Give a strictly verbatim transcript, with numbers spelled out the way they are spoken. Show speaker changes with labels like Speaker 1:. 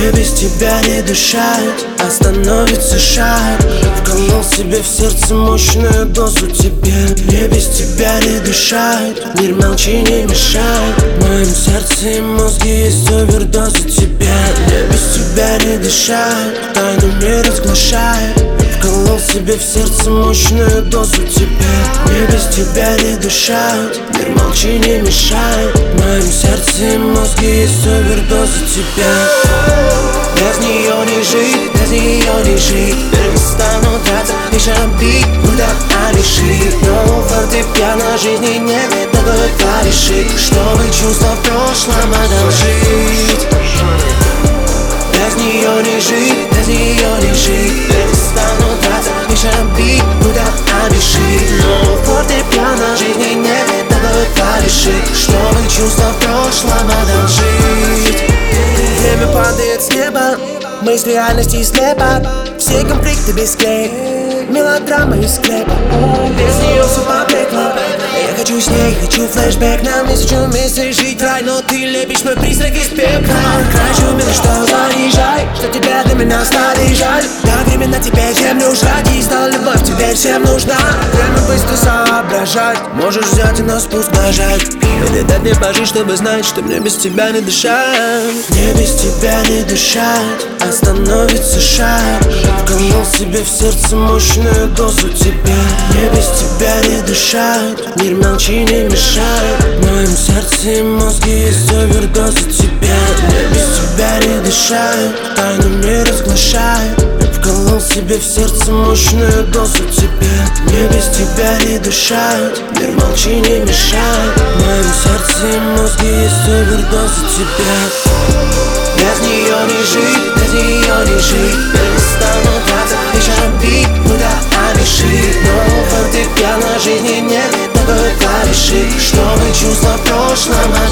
Speaker 1: Мне без тебя не дышать, остановится шаг. Вколол себе в сердце мощную дозу тебе. Мне без тебя не дышать, мир молчи, не мешай. В моем сердце и мозге есть овердоза тебя. Мне без тебя не дышать, тайну не разглашай. Вколол себе в сердце мощную дозу тебе. Мне без тебя не дышать, мир молчи, не мешай. В моем сердце и мозге есть овердоза тебя. Без нее не жить, без нее не жить. Перестану драться, лишь обид, куда они шли. Но фортепиано жизни нет, такое порешить. Чтобы чувства в прошлом одолжить. Без нее не жить, без нее не жить. Перестану драться, лишь обид, куда они шли. Но фортепиано жизни нет, такое порешить. Чтобы чувства в прошлом одолжить. Время падает с неба, мысли реальности слепа. Все конфликты без клея, мелодрама из склепа. Без нее все поблекло. Я хочу с ней, хочу флешбэк. Нам не хочу вместе жить рай, но ты лепишь мой призрак из пепла. Хочу мило, что заезжай, что тебя для меня стали жаль. Да, временно теперь землю жрать, и стала любовь теперь всем нужна. Время быстро соображать, можешь взять и на спуск нажать. Или дать мне пожить, чтобы знать, что мне без тебя не дышать. Мне без тебя не дышать, остановится шаг. Вколол себе в сердце мощную дозу тебя. Мне без тебя не дышать, мир молчи, не мешай. В моем сердце и мозге есть овердоза тебя. Мне без тебя не дышать, тайну не разглашай. Вколол себе в сердце мощную дозу тебе. Мне без тебя не дышать, мир молчи, не мешай. В моем сердце и мозге есть овердоза тебя. Без нее не жить, без нее не жить. Перестану драться, лишь обид, куда они шли. Но фортепиано жизни нет, такое порешить. Чтобы чувства в прошлом